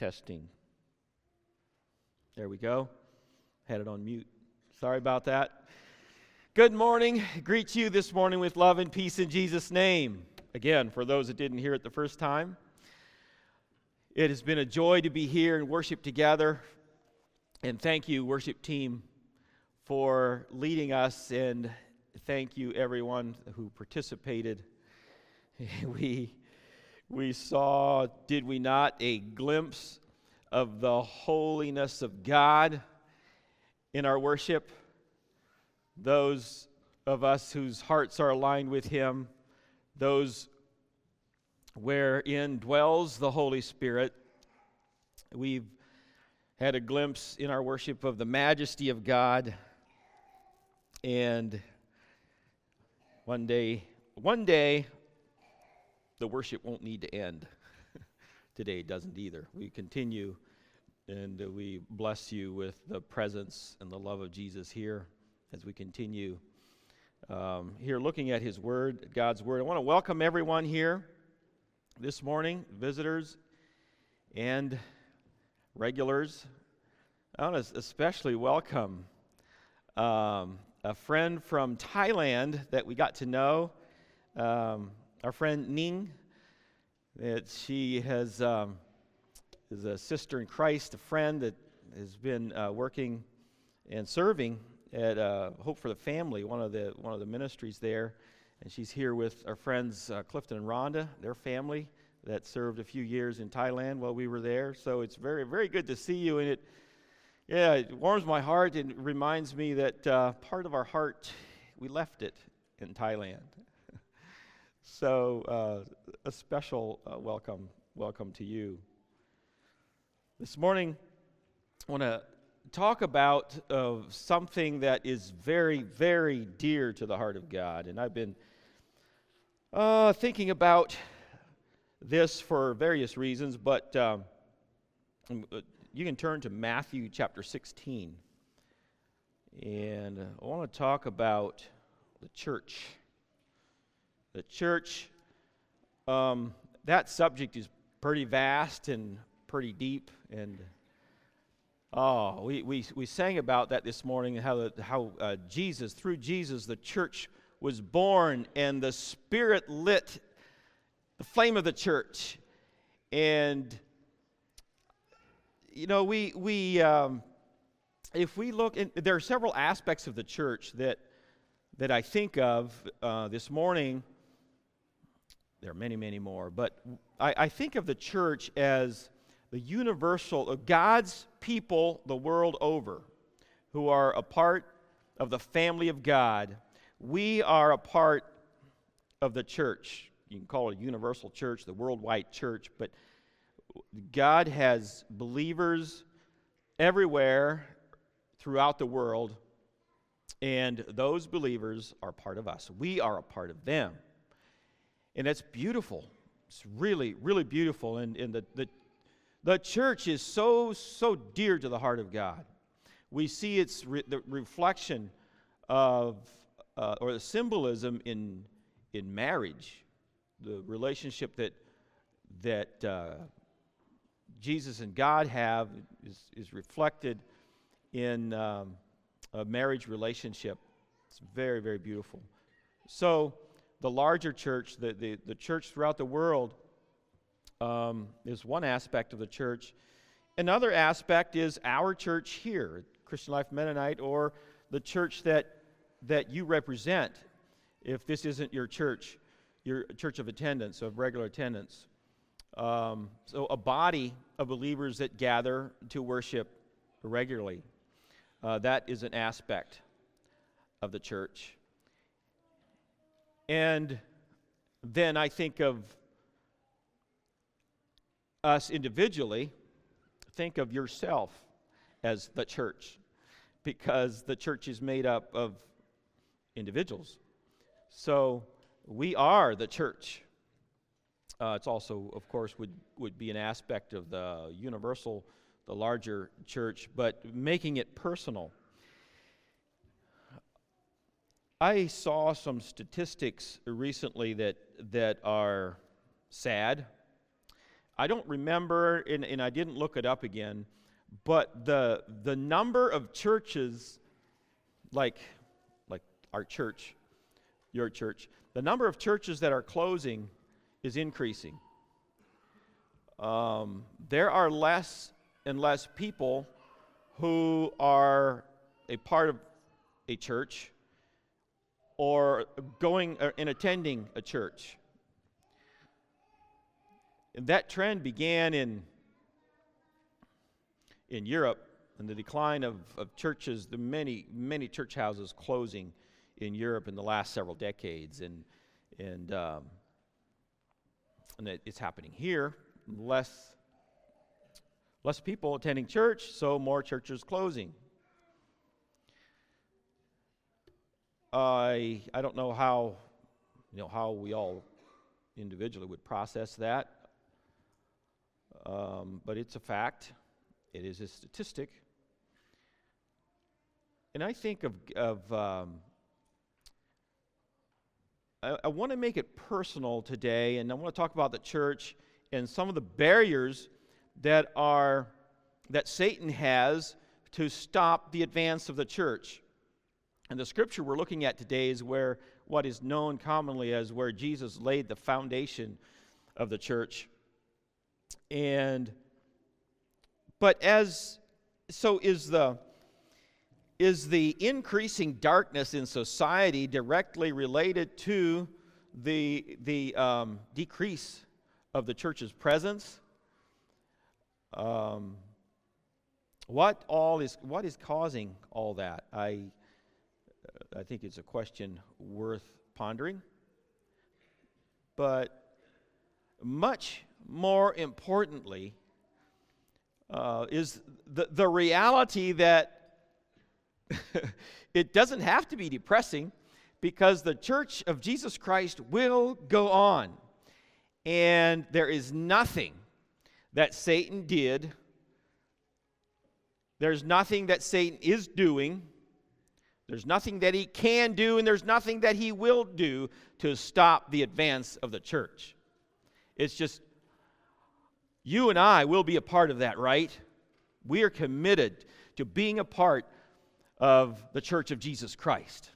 Testing. There we go. Had it on mute. Sorry about that. Good morning. Greet you this morning with love and peace in Jesus' name. Again, for those that didn't hear it the first time, it has been a joy to be here and worship together. And thank you, worship team, for leading us. And thank you, everyone who participated. We saw, did we not, a glimpse of the holiness of God in our worship. Those of us whose hearts are aligned with Him, those wherein dwells the Holy Spirit. We've had a glimpse in our worship of the majesty of God. And one day, the worship won't need to end. Today it doesn't either. We continue, and we bless you with the presence and the love of Jesus here as we continue here looking at His Word, God's Word. I want to welcome everyone here this morning, visitors and regulars. I want to especially welcome a friend from Thailand that we got to know, our friend Ning. That she is a sister in Christ, a friend that has been working and serving at Hope for the Family, one of the ministries there, and she's here with our friends Clifton and Rhonda, their family that served a few years in Thailand while we were there. So it's very, very good to see you, and it warms my heart and reminds me that part of our heart, we left it in Thailand. So a special welcome to you. This morning, I want to talk about something that is very, very dear to the heart of God. And I've been thinking about this for various reasons, but you can turn to Matthew chapter 16. And I want to talk about the church. The church, that subject is pretty vast and pretty deep, and we sang about that this morning, how Jesus, through Jesus, the church was born, and the Spirit lit the flame of the church. And you know, if we look, there are several aspects of the church that I think of this morning. There are many, many more, but I think of the church as the universal of God's people the world over who are a part of the family of God. We are a part of the church. You can call it a universal church, the worldwide church, but God has believers everywhere throughout the world, and those believers are part of us. We are a part of them. And that's beautiful. It's really, really beautiful. And the church is so dear to the heart of God. We see its the reflection of, or the symbolism in marriage, the relationship that Jesus and God have is reflected in a marriage relationship. It's very, very beautiful. So the larger church, the church throughout the world, is one aspect of the church. Another aspect is our church here, Christian Life Mennonite, or the church that you represent, if this isn't your church of attendance, of regular attendance. So a body of believers that gather to worship regularly. That is an aspect of the church. And then I think of us individually. Think of yourself as the church, because the church is made up of individuals. So we are the church. It's also, of course, would be an aspect of the universal, the larger church, but making it personal. I saw some statistics recently that are sad. I don't remember, and I didn't look it up again, but the number of churches, like our church, your church, the number of churches that are closing is increasing. There are less and less people who are a part of a church or going and attending a church. And that trend began in Europe, and the decline of churches, the many church houses closing in Europe in the last several decades, and it's happening here. Less people attending church, so more churches closing. I don't know how we all individually would process that, but it's a fact. It is a statistic. And I think I want to make it personal today, and I want to talk about the church and some of the barriers that Satan has to stop the advance of the church. And the scripture we're looking at today is where what is known commonly as where Jesus laid the foundation of the church. But is the increasing darkness in society directly related to the decrease of the church's presence? What is causing all that? I think it's a question worth pondering. But much more importantly is the reality that it doesn't have to be depressing, because the church of Jesus Christ will go on. And there is nothing that Satan did, there's nothing that Satan is doing, there's nothing that he can do, and there's nothing that he will do to stop the advance of the church. It's just, you and I will be a part of that, right? We are committed to being a part of the church of Jesus Christ.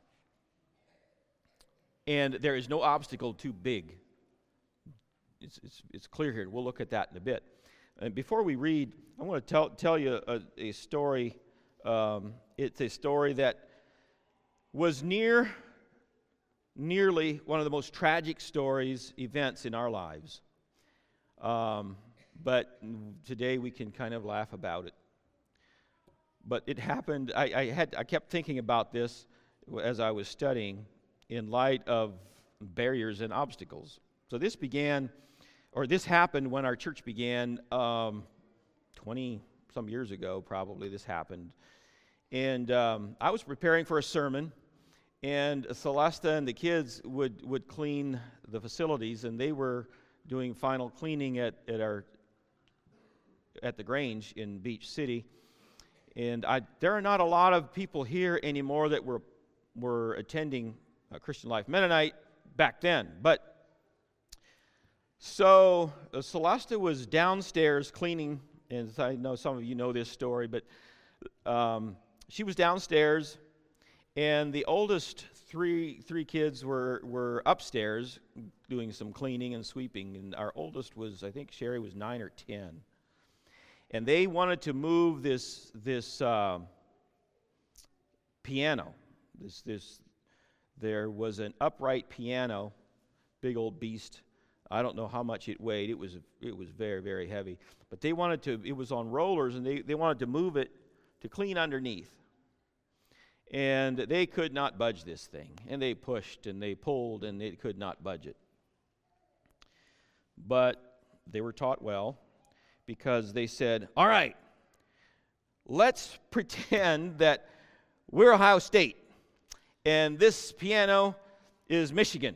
And there is no obstacle too big. It's clear here. We'll look at that in a bit. And before we read, I want to tell you a story. It's a story that was nearly one of the most tragic events in our lives. But today we can kind of laugh about it. But it happened. I kept thinking about this as I was studying in light of barriers and obstacles. So this happened when our church began 20 some years ago, probably. This happened. And I was preparing for a sermon, and Celesta and the kids would clean the facilities, and they were doing final cleaning at the Grange in Beach City. And there are not a lot of people here anymore that were attending Christian Life Mennonite back then. But so Celesta was downstairs cleaning, and I know some of you know this story, but she was downstairs, and the oldest three kids were upstairs doing some cleaning and sweeping, and our oldest was, I think Sherry was 9 or 10. And they wanted to move this piano. There was an upright piano, big old beast. I don't know how much it weighed. It was very, very heavy. But they wanted to. It was on rollers, and they wanted to move it to clean underneath. And they could not budge this thing. And they pushed and they pulled, and they could not budge it. But they were taught well, because they said, all right, let's pretend that we're Ohio State, and this piano is Michigan.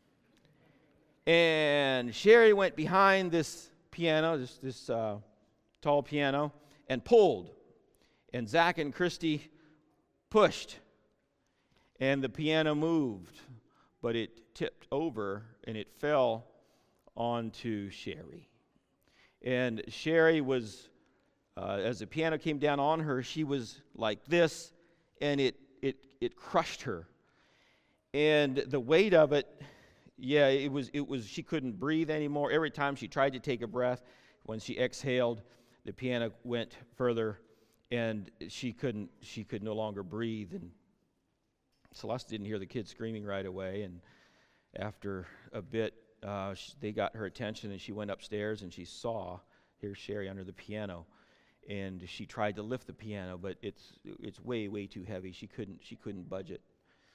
And Sherry went behind this piano, this tall piano, and pulled. And Zach and Christy pushed. And the piano moved, but it tipped over, and it fell onto Sherry. And Sherry was, as the piano came down on her, she was like this, and it crushed her. And the weight of it, it was. She couldn't breathe anymore. Every time she tried to take a breath, when she exhaled, the piano went further, and she could no longer breathe. And Celeste didn't hear the kids screaming right away. And after a bit, they got her attention, and she went upstairs, and she saw, here's Sherry under the piano, and she tried to lift the piano, but it's way too heavy. She couldn't budge it.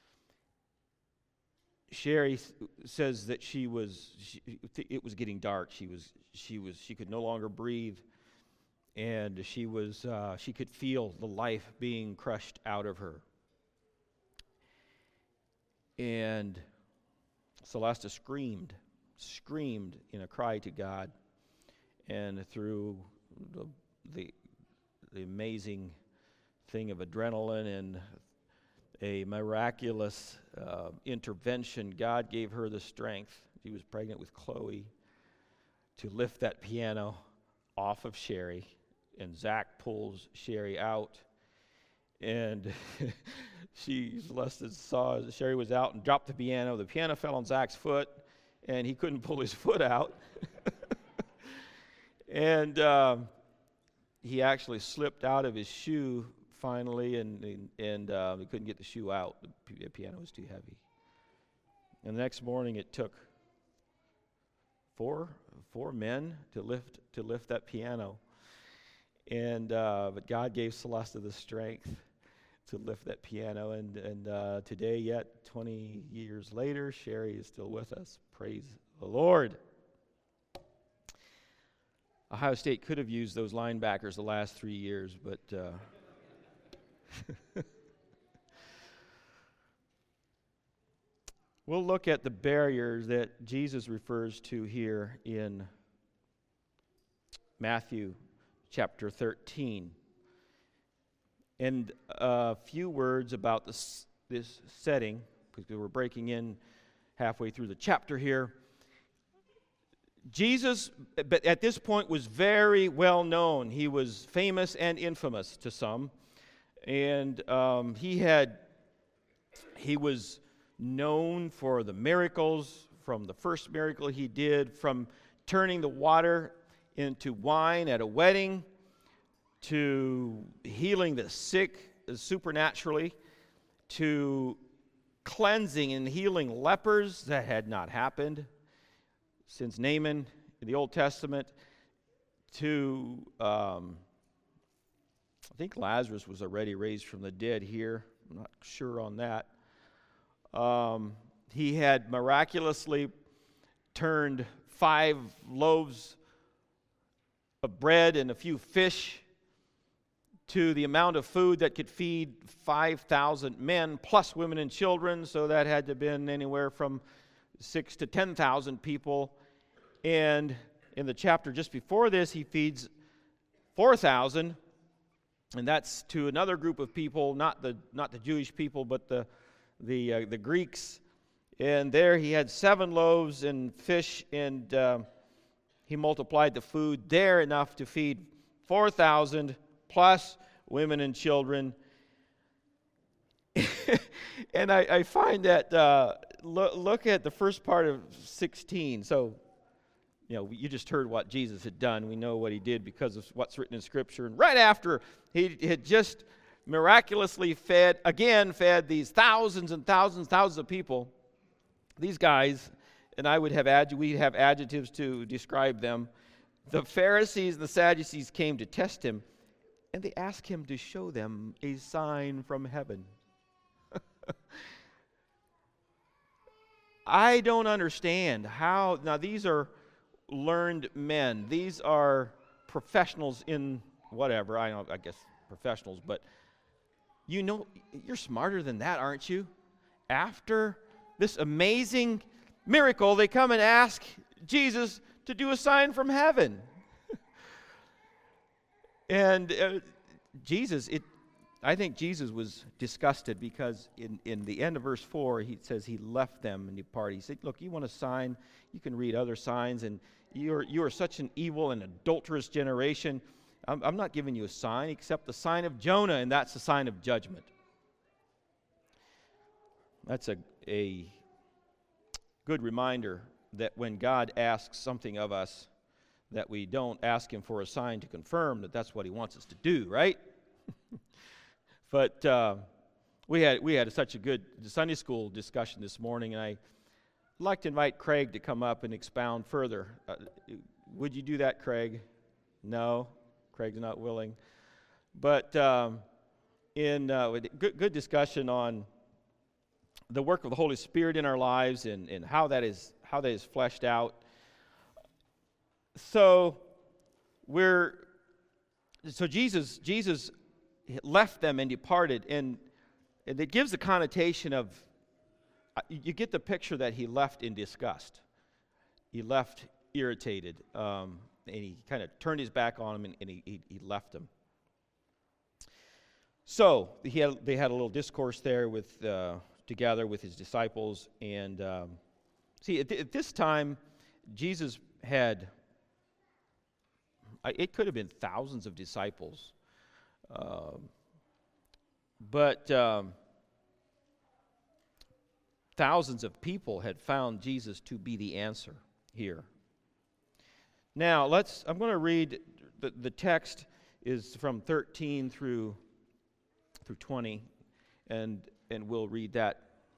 Sherry says that it was getting dark. She could no longer breathe, and she could feel the life being crushed out of her. And Celeste screamed in a cry to God, and through the amazing thing of adrenaline and a miraculous intervention, God gave her the strength. She was pregnant with Chloe, to lift that piano off of Sherry, and Zach pulls Sherry out, and Celeste saw Sherry was out and dropped the piano. The piano fell on Zach's foot, and he couldn't pull his foot out. And he actually slipped out of his shoe finally, and he couldn't get the shoe out. The piano was too heavy. And the next morning, it took four men to lift that piano. And but God gave Celeste the strength to lift that piano, and today, yet 20 years later, Sherry is still with us. Praise the Lord. Ohio State could have used those linebackers the last 3 years, but we'll look at the barriers that Jesus refers to here in Matthew chapter 13. And a few words about this setting, because we're breaking in halfway through the chapter here. Jesus, but at this point, was very well known. He was famous and infamous to some. And he was known for the miracles, from the first miracle he did, from turning the water into wine at a wedding, to healing the sick supernaturally, to cleansing and healing lepers that had not happened since Naaman in the Old Testament, to I think Lazarus was already raised from the dead here. I'm not sure on that. He had miraculously turned 5 loaves of bread and a few fish to the amount of food that could feed 5,000 men, plus women and children, so that had to have been anywhere from 6,000 to 10,000 people. And in the chapter just before this, he feeds 4,000, and that's to another group of people, not the Jewish people, but the Greeks. And there he had 7 loaves and fish, and he multiplied the food there enough to feed 4,000 plus women and children. And I find that look at the first part of 16. So, you just heard what Jesus had done. We know what he did because of what's written in Scripture. And right after he had just miraculously fed these thousands and thousands of people, these guys, and we'd have adjectives to describe them. The Pharisees and the Sadducees came to test him, and they asked him to show them a sign from heaven. I don't understand how. Now, these are learned men. These are professionals in whatever. I guess professionals, but you're smarter than that, aren't you? After this amazing miracle, they come and ask Jesus to do a sign from heaven. And I think Jesus was disgusted, because in the end of verse 4, he says he left them and departed. He said, look, you want a sign? You can read other signs, and you are such an evil and adulterous generation. I'm not giving you a sign except the sign of Jonah, and that's the sign of judgment. That's a good reminder that when God asks something of us, that we don't ask him for a sign to confirm that that's what he wants us to do, right? But we had such a good Sunday school discussion this morning, and I'd like to invite Craig to come up and expound further. Would you do that, Craig? No? Craig's not willing. But in good discussion on the work of the Holy Spirit in our lives and how that is fleshed out. So Jesus left them and departed, and it gives the connotation of, you get the picture that he left in disgust. He left irritated, and he kind of turned his back on him, and he left them. So they had a little discourse there together with his disciples, and at this time, Jesus had, it could have been thousands of disciples, but thousands of people had found Jesus to be the answer here. Now, I'm going to read, the text is from 13 through 20, and we'll read that.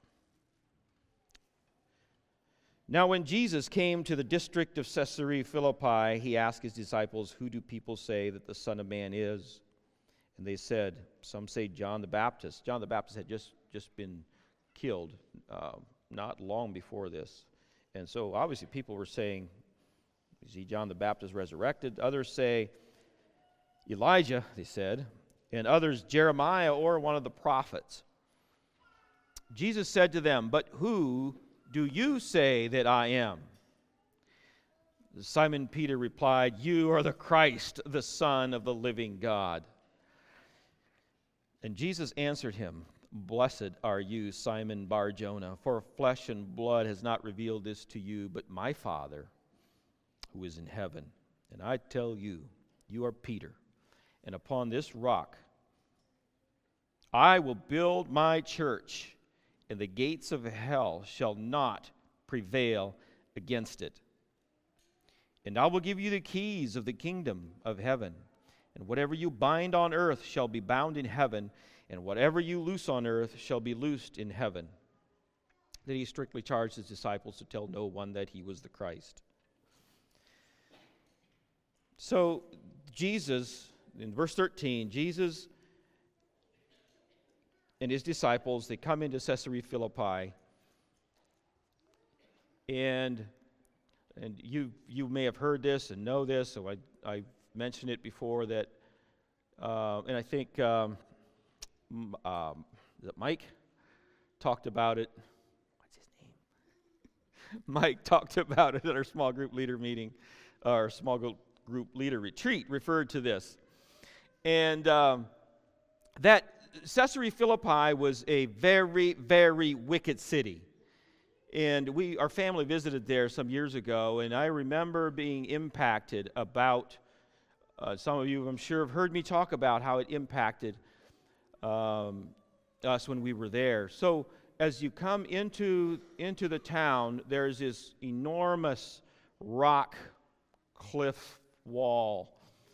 Now, when Jesus came to the district of Caesarea Philippi, he asked his disciples, "Who do people say that the Son of Man is?" And they said, "Some say John the Baptist." John the Baptist had just been killed not long before this. And so obviously people were saying, "Is he John the Baptist resurrected?" Others say, "Elijah," they said, and others, "Jeremiah or one of the prophets." Jesus said to them, "But who do you say that I am?" Simon Peter replied, "You are the Christ, the Son of the living God." And Jesus answered him, "Blessed are you, Simon Bar-Jonah, for flesh and blood has not revealed this to you, but my Father who is in heaven. And I tell you, you are Peter, and upon this rock I will build my church, and the gates of hell shall not prevail against it. And I will give you the keys of the kingdom of heaven. And whatever you bind on earth shall be bound in heaven, and whatever you loose on earth shall be loosed in heaven." Then he strictly charged his disciples to tell no one that he was the Christ. So Jesus, in verse 13, Jesus and his disciples, they come into Caesarea Philippi, and you may have heard this and know this, so I mentioned it before that, and I think is it Mike talked about it. What's his name? Mike talked about it at our small group leader meeting, our small group leader retreat, referred to this, and that Caesarea Philippi was a very, very wicked city. And our family visited there some years ago, and I remember being impacted about, some of you I'm sure have heard me talk about how it impacted us when we were there. So as you come into the town, there's this enormous rock cliff wall.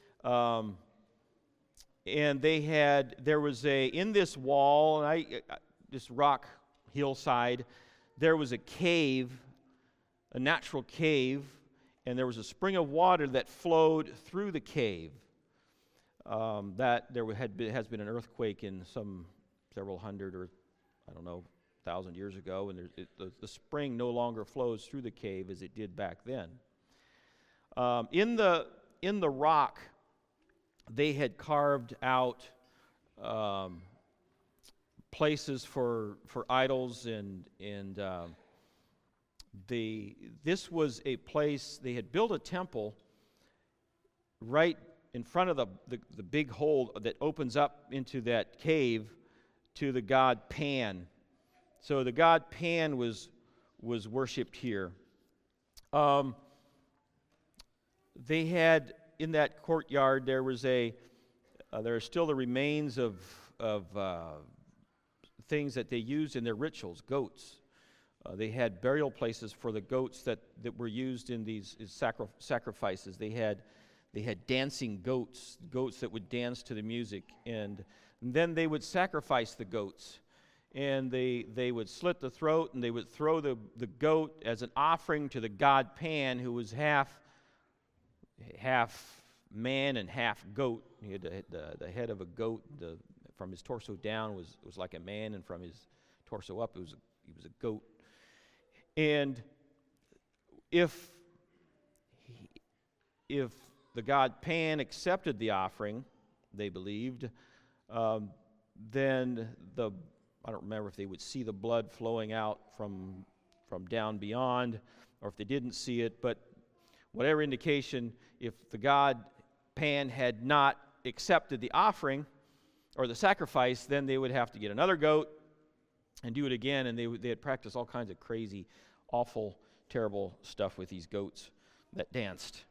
And there was in this wall, this rock hillside, there was a cave, a natural cave, and there was a spring of water that flowed through the cave. That there has been an earthquake in several hundred or, 1,000 years ago, and the spring no longer flows through the cave as it did back then. In the rock, they had carved out places for idols, and this was a place. They had built a temple right in front of the big hole that opens up into that cave to the god Pan. So the god Pan was worshipped here. they had in that courtyard there are still the remains of things that they used in their rituals, goats. They had burial places for the goats that were used in these sacrifices. They had dancing goats that would dance to the music, and then they would sacrifice the goats. And they would slit the throat, and they would throw the goat as an offering to the god Pan, who was half man and half goat. He had the head of a goat. From his torso down was like a man, and from his torso up he was a goat. And if the god Pan accepted the offering, they believed, then I don't remember if they would see the blood flowing out from down beyond, or if they didn't see it, but whatever indication, if the god Pan had not accepted the offering or the sacrifice, then they would have to get another goat and do it again, and they had practiced all kinds of crazy, awful, terrible stuff with these goats that danced.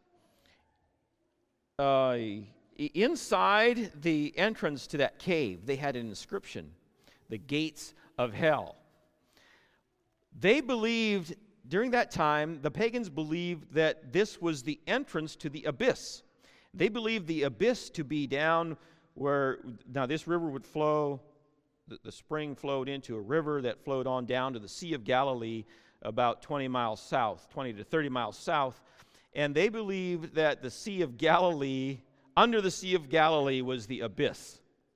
Inside the entrance to that cave, they had an inscription, the gates of hell. They believed, during that time, the pagans believed that this was the entrance to the abyss. They believed the abyss to be down where, now this river would flow, the spring flowed into a river that flowed on down to the Sea of Galilee about 20 to 30 miles south. And they believed that the Sea of Galilee, under the Sea of Galilee, was the abyss.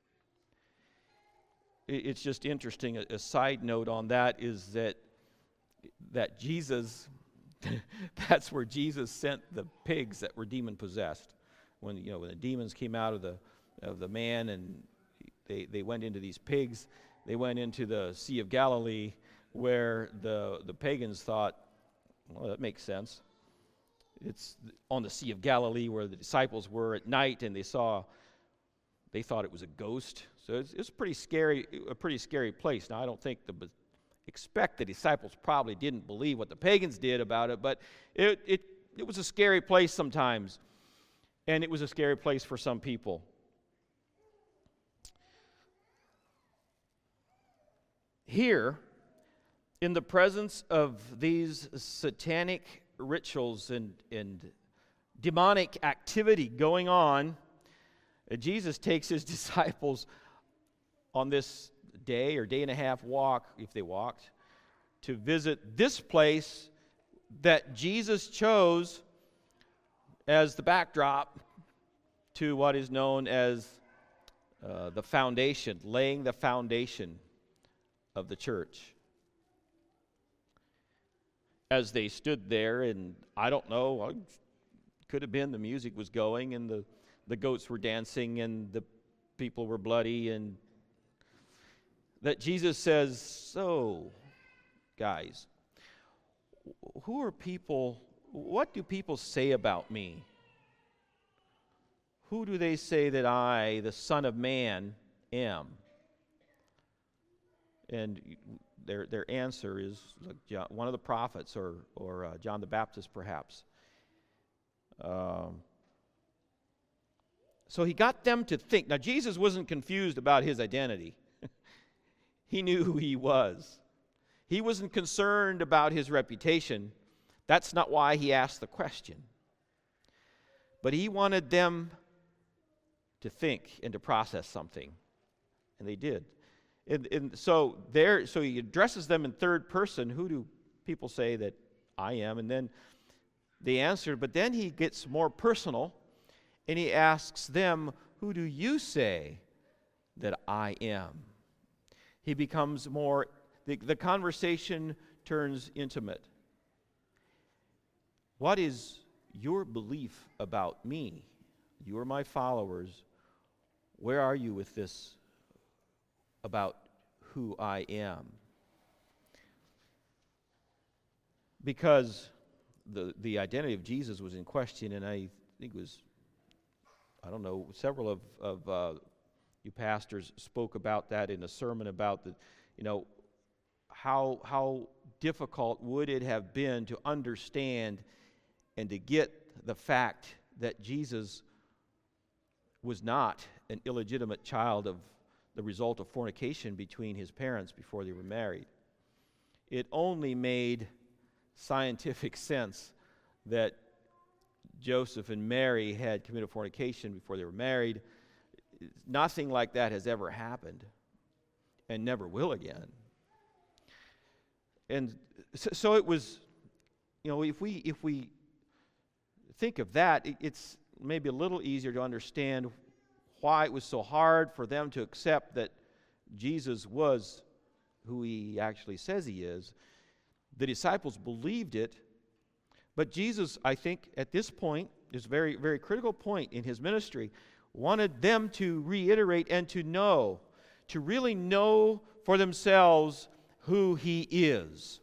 It's just interesting. A side note on that is that Jesus, that's where Jesus sent the pigs that were demon possessed. When the demons came out of the man and they went into these pigs, they went into the Sea of Galilee, where the pagans thought, well, that makes sense. It's on the Sea of Galilee where the disciples were at night, and they thought it was a ghost. So it's a pretty scary place. Now, I don't think expect the disciples probably didn't believe what the pagans did about it, but it was a scary place sometimes, and it was a scary place for some people. Here, in the presence of these satanic rituals and demonic activity going on, Jesus takes his disciples on this day or day and a half walk, if they walked, to visit this place that Jesus chose as the backdrop to what is known as the foundation, laying the foundation of the church. As they stood there, and I don't know, could have been the music was going and the goats were dancing and the people were bloody, and that Jesus says, so, guys, what do people say about me? Who do they say that I, the Son of Man, am? And their answer is like one of the prophets or John the Baptist, perhaps. So he got them to think. Now, Jesus wasn't confused about his identity. He knew who he was. He wasn't concerned about his reputation. That's not why he asked the question. But he wanted them to think and to process something. And they did. So he addresses them in third person. Who do people say that I am? And then they answered, but then he gets more personal, and he asks them, who do you say that I am? He becomes more, the conversation turns intimate. What is your belief about me? You are my followers. Where are you with this about who I am? Because the identity of Jesus was in question, and I think it was, several of you pastors spoke about that in a sermon about how difficult would it have been to understand and to get the fact that Jesus was not an illegitimate child of the result of fornication between his parents before they were married. It only made scientific sense that Joseph and Mary had committed fornication before they were married. Nothing like that has ever happened and never will again. And so it was, if we think of that, it's maybe a little easier to understand why it was so hard for them to accept that Jesus was who he actually says he is. The disciples believed it, but Jesus, I think, at this point, this very, very critical point in his ministry, wanted them to reiterate and to know, to really know for themselves who he is.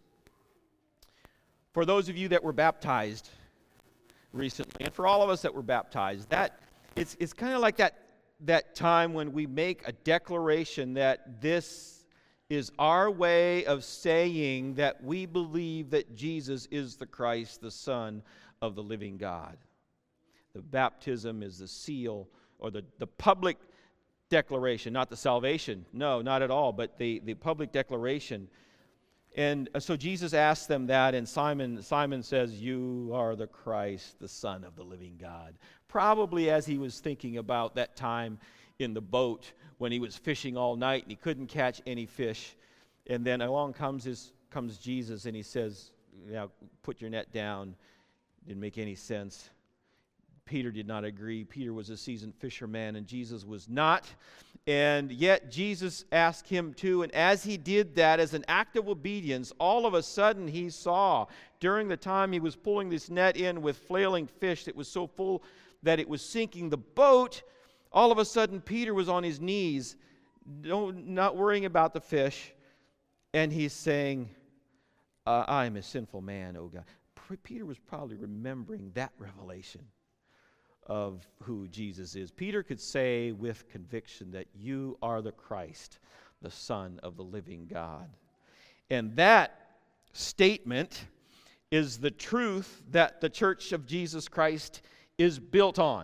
For those of you that were baptized recently, and for all of us that were baptized, that it's kind of like that time when we make a declaration that this is our way of saying that we believe that Jesus is the Christ, the Son of the living God. The baptism is the seal, or the public declaration, not the salvation. No, not at all, but the public declaration. And so Jesus asked them that, and Simon says, "You are the Christ, the Son of the living God." Probably as he was thinking about that time in the boat when he was fishing all night and he couldn't catch any fish. And then along comes Jesus and he says, "Put your net down." Didn't make any sense. Peter did not agree. Peter was a seasoned fisherman and Jesus was not. And yet Jesus asked him to, and as he did that, as an act of obedience, all of a sudden he saw, during the time he was pulling this net in with flailing fish that was so full that it was sinking the boat, all of a sudden Peter was on his knees, not worrying about the fish, and he's saying, "I am a sinful man, O God." Peter was probably remembering that revelation of who Jesus is. Peter could say with conviction that you are the Christ, the Son of the living God. And that statement is the truth that the Church of Jesus Christ is built on.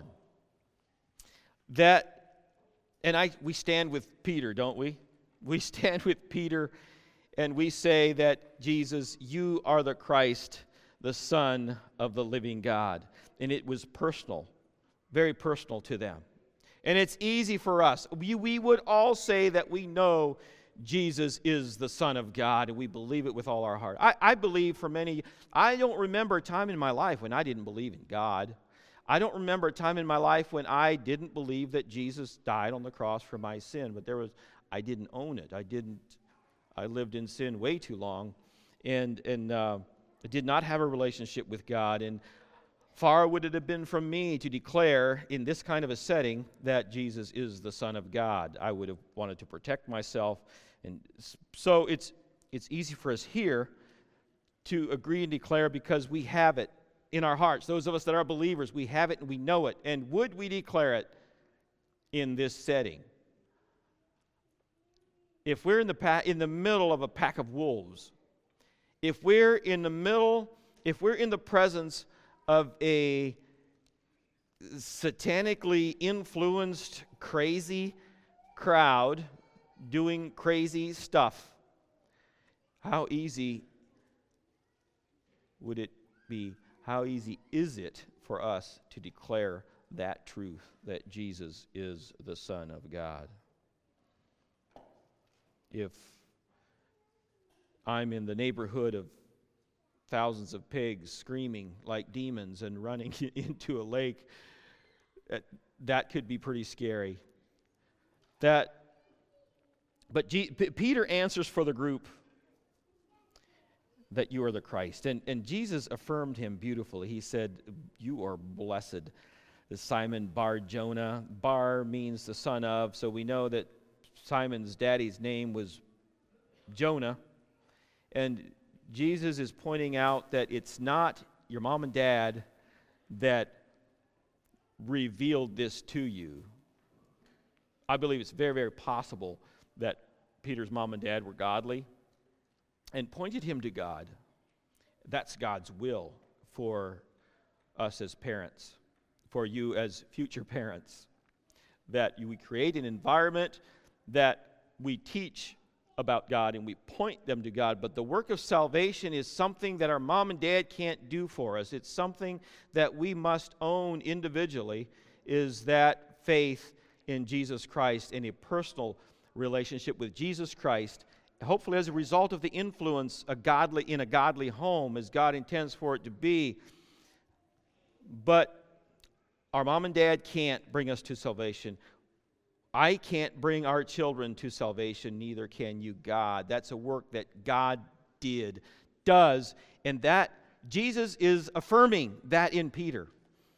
We stand with Peter, don't we? We stand with Peter and we say that Jesus, you are the Christ, the Son of the living God. And it was personal. Very personal to them. And it's easy for us. We would all say that we know Jesus is the Son of God, and we believe it with all our heart. I believe for many, I don't remember a time in my life when I didn't believe in God. I don't remember a time in my life when I didn't believe that Jesus died on the cross for my sin, but I didn't own it. I lived in sin way too long, and I did not have a relationship with God, and far would it have been from me to declare in this kind of a setting that Jesus is the Son of God. I would have wanted to protect myself. And so it's easy for us here to agree and declare because we have it in our hearts. Those of us that are believers, we have it and we know it. And would we declare it in this setting? If we're in the middle of a pack of wolves, if we're in the presence of a satanically influenced, crazy crowd doing crazy stuff, how easy would it be? How easy is it for us to declare that truth, that Jesus is the Son of God? If I'm in the neighborhood of thousands of pigs screaming like demons and running into a lake, that could be pretty scary. But Peter answers for the group that you are the Christ. And Jesus affirmed him beautifully. He said, "You are blessed." Simon Bar Jonah. Bar means the son of, so we know that Simon's daddy's name was Jonah. And Jesus is pointing out that it's not your mom and dad that revealed this to you. I believe it's very, very possible that Peter's mom and dad were godly and pointed him to God. That's God's will for us as parents. for you as future parents, that we create an environment that we teach about God and we point them to God. But the work of salvation is something that our mom and dad can't do for us. It's something that we must own individually, is that faith in Jesus Christ and a personal relationship with Jesus Christ, hopefully as a result of the influence in a godly home as God intends for it to be. But our mom and dad can't bring us to salvation. I can't bring our children to salvation, neither can you, God. That's a work that God does, and that Jesus is affirming that in Peter.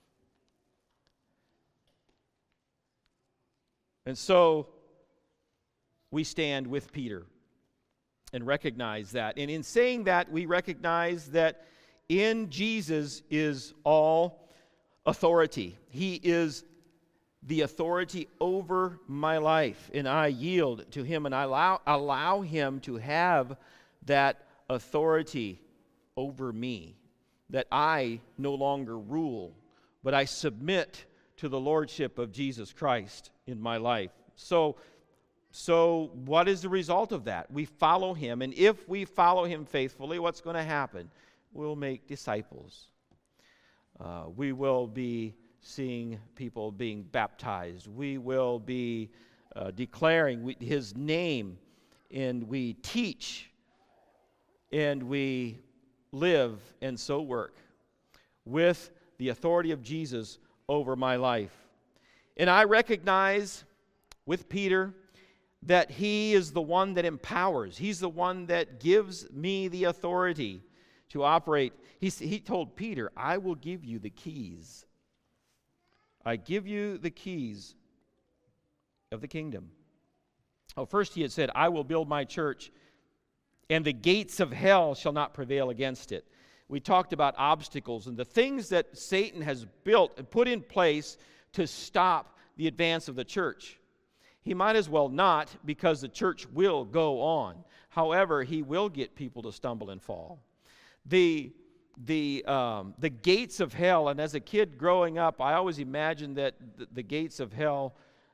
And so we stand with Peter and recognize that. And in saying that, we recognize that in Jesus is all authority. He is the authority over my life, and I yield to Him, and I allow Him to have that authority over me, that I no longer rule, but I submit to the lordship of Jesus Christ in my life. So what is the result of that? We follow Him, and if we follow Him faithfully, what's going to happen? We'll make disciples. We will be seeing people being baptized. We will be declaring His name, and we teach, and we live, and so work with the authority of Jesus over my life. And I recognize with Peter that he is the one that empowers. He's the one that gives me the authority to operate. He told Peter, I will give you the keys. I give you the keys of the kingdom. Oh, first he had said, I will build my church, and the gates of hell shall not prevail against it. We talked about obstacles and the things that Satan has built and put in place to stop the advance of the church. He might as well not, because the church will go on. However, he will get people to stumble and fall. The gates of hell, and as a kid growing up, I always imagined that the gates of hell,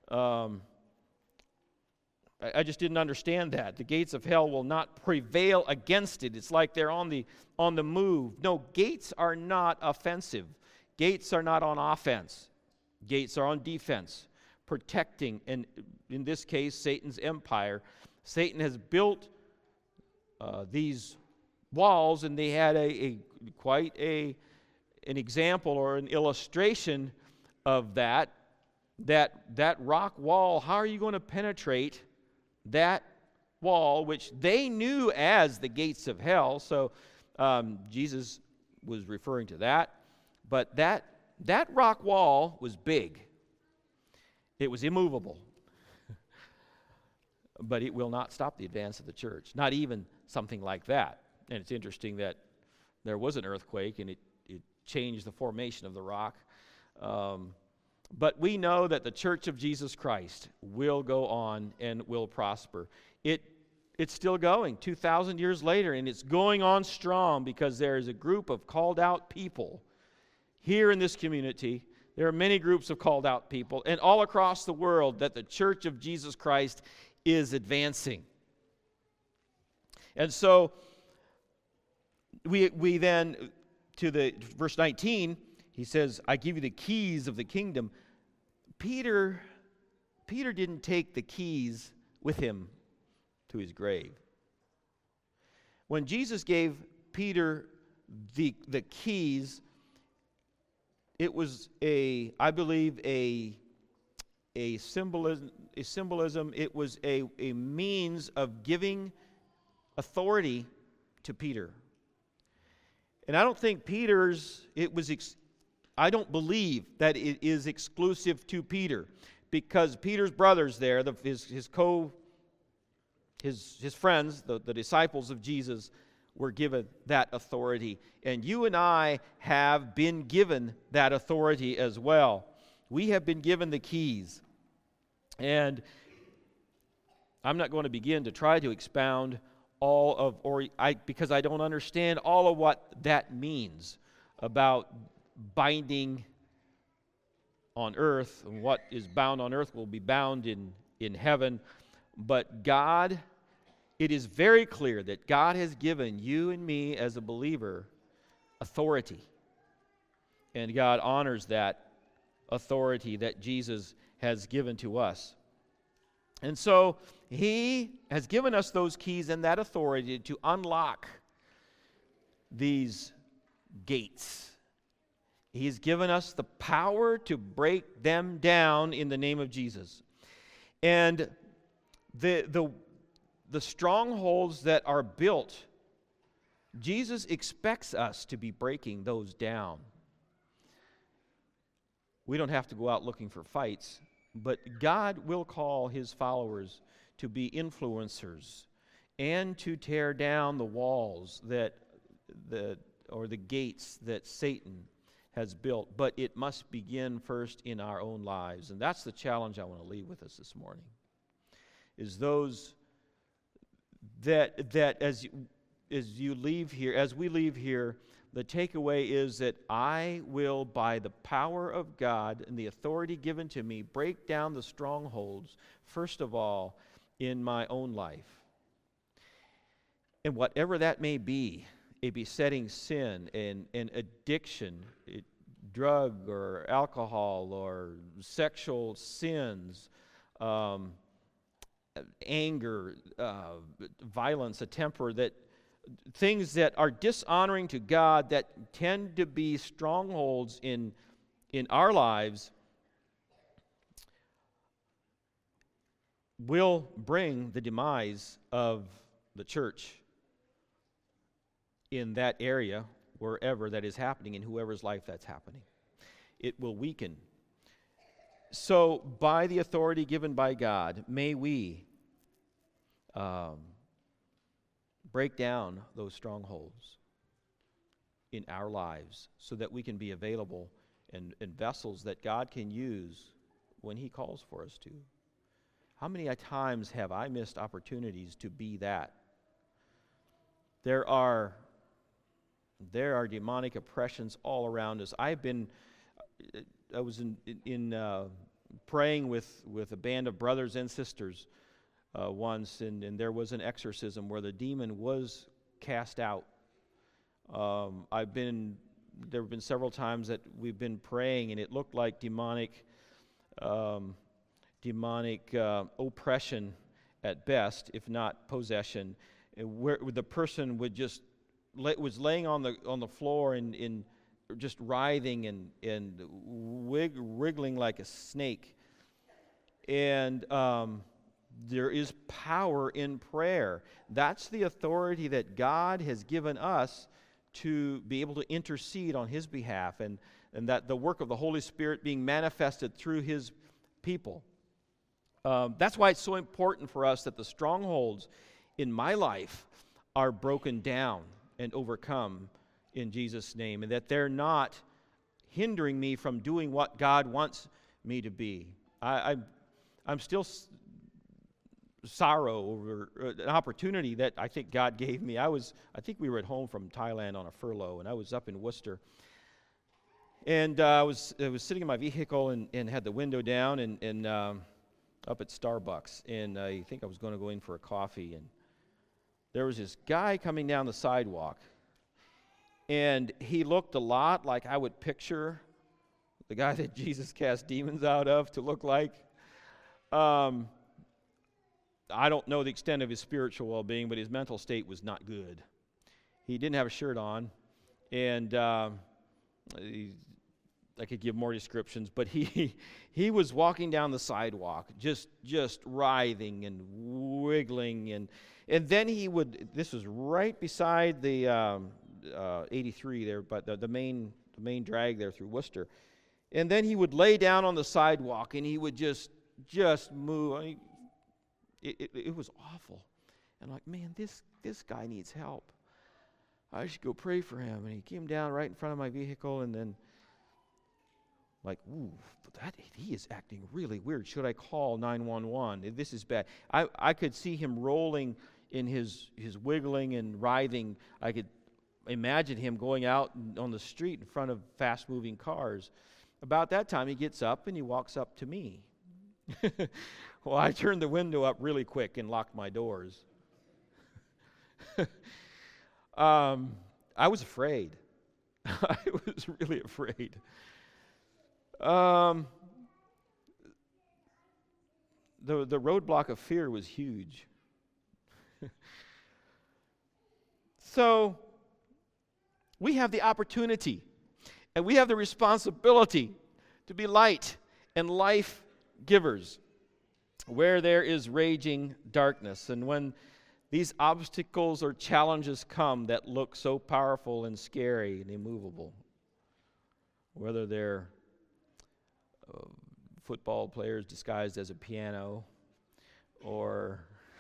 I just didn't understand that. The gates of hell will not prevail against it. It's like they're on the move. No, gates are not offensive. Gates are not on offense. Gates are on defense, protecting, and in this case, Satan's empire. Satan has built these walls, and they had quite an example or an illustration of that rock wall. How are you going to penetrate that wall, which they knew as the gates of hell? So Jesus was referring to that. But that rock wall was big. It was immovable. But it will not stop the advance of the church, not even something like that. And it's interesting that there was an earthquake, and it changed the formation of the rock. But we know that the Church of Jesus Christ will go on and will prosper. It's still going 2,000 years later, and it's going on strong because there is a group of called out people here in this community. There are many groups of called out people, and all across the world, that the Church of Jesus Christ is advancing. And so we then, to the verse 19, he says, I give you the keys of the kingdom. Peter didn't take the keys with him to his grave. When Jesus gave Peter the keys, it was I believe a symbolism. It was a means of giving authority to Peter. And I don't think I don't believe that it is exclusive to Peter, because Peter's brothers there, his friends, the disciples of Jesus, were given that authority. And you and I have been given that authority as well. We have been given the keys. And I'm not going to begin to try to expound because I don't understand all of what that means about binding on earth, and what is bound on earth will be bound in heaven. But God, it is very clear that God has given you and me as a believer authority. And God honors that authority that Jesus has given to us. And so He has given us those keys and that authority to unlock these gates. He's given us the power to break them down in the name of Jesus. And the strongholds that are built, Jesus expects us to be breaking those down. We don't have to go out looking for fights, but God will call His followers to be influencers and to tear down the walls or the gates that Satan has built. But it must begin first in our own lives. And that's the challenge I want to leave with us this morning. Is those that as we leave here, the takeaway is that I will, by the power of God and the authority given to me, break down the strongholds, first of all, in my own life. And whatever that may be, a besetting sin, an addiction, drug or alcohol or sexual sins, anger, violence, a temper, things that are dishonoring to God that tend to be strongholds in our lives will bring the demise of the church in that area, wherever that is happening, in whoever's life that's happening. It will weaken. So, by the authority given by God, may we break down those strongholds in our lives so that we can be available and vessels that God can use when He calls for us to. How many times have I missed opportunities to be that? There are demonic oppressions all around us. I was in praying with a band of brothers and sisters once, and there was an exorcism where the demon was cast out. There have been several times that we've been praying, and it looked like demonic oppression at best, if not possession, where the person was laying on the floor and just writhing and wriggling like a snake. And there is power in prayer. That's the authority that God has given us to be able to intercede on His behalf, and that the work of the Holy Spirit being manifested through His people. That's why it's so important for us that the strongholds in my life are broken down and overcome in Jesus' name, and that they're not hindering me from doing what God wants me to be. I'm still sorrow over an opportunity that I think God gave me. I think we were at home from Thailand on a furlough, and I was up in Worcester. And I was sitting in my vehicle and had the window down and up at Starbucks. And I think I was going to go in for a coffee. And there was this guy coming down the sidewalk. And he looked a lot like I would picture the guy that Jesus cast demons out of to look like. I don't know the extent of his spiritual well-being, but his mental state was not good. He didn't have a shirt on, and I could give more descriptions, but he was walking down the sidewalk, just writhing and wiggling, and then he would. This was right beside the 83 there, but the main drag there through Worcester, and then he would lay down on the sidewalk, and he would just move. It was awful. And like, man, this guy needs help. I should go pray for him. And he came down right in front of my vehicle, and then like, ooh, he is acting really weird. Should I call 911? This is bad. I could see him rolling in his wiggling and writhing. I could imagine him going out on the street in front of fast-moving cars. about that time, he gets up and he walks up to me. Well, I turned the window up really quick and locked my doors. I was afraid. I was really afraid. The roadblock of fear was huge. So we have the opportunity and we have the responsibility to be light and life givers where there is raging darkness. And when these obstacles or challenges come that look so powerful and scary and immovable, whether they're football players disguised as a piano or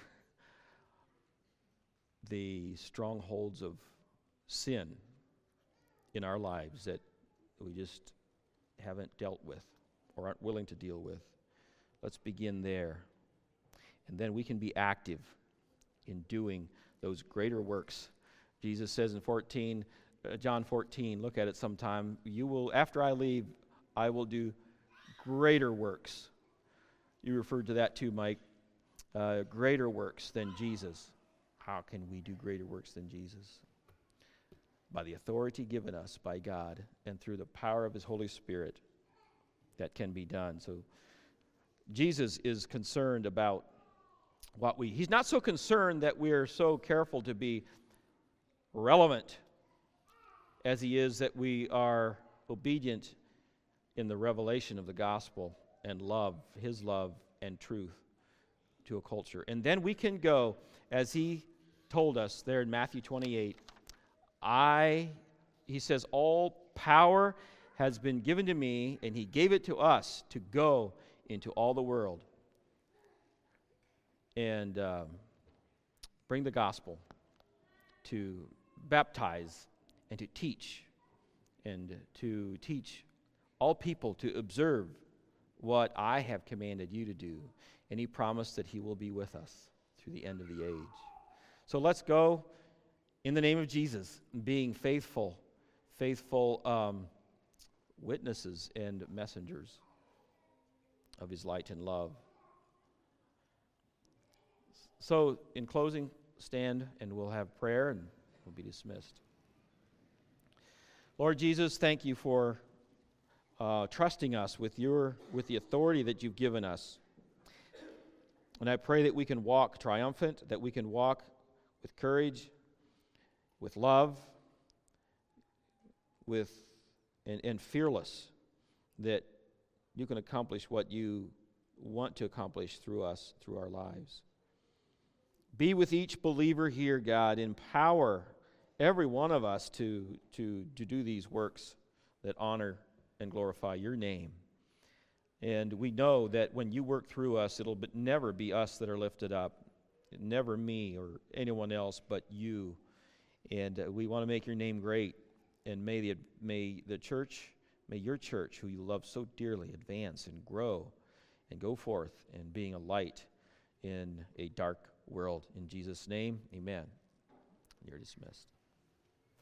the strongholds of sin in our lives that we just haven't dealt with or aren't willing to deal with. Let's begin there. And then we can be active in doing those greater works. Jesus says in John 14, look at it sometime, you will, after I leave, I will do greater works. You referred to that too, Mike. Greater works than Jesus. How can we do greater works than Jesus? By the authority given us by God and through the power of His Holy Spirit, that can be done. So Jesus is concerned about He's not so concerned that we're so careful to be relevant as He is that we are obedient in the revelation of the gospel and love, His love and truth to a culture. And then we can go, as He told us there in Matthew 28, He says, all power has been given to me, and He gave it to us to go into all the world and bring the gospel, to baptize and to teach all people to observe what I have commanded you to do. And He promised that He will be with us through the end of the age. So let's go in the name of Jesus, being faithful witnesses and messengers of His light and love. So, in closing, stand and we'll have prayer and we'll be dismissed. Lord Jesus, thank you for trusting us with the authority that you've given us. And I pray that we can walk triumphant, that we can walk with courage, with love, and fearless, that you can accomplish what you want to accomplish through us, through our lives. Be with each believer here, God. Empower every one of us to do these works that honor and glorify your name. And we know that when you work through us, it'll never be us that are lifted up. Never me or anyone else but you. And we want to make your name great. And may your church, who you love so dearly, advance and grow and go forth in being a light in a dark world. In Jesus' name, amen. You're dismissed.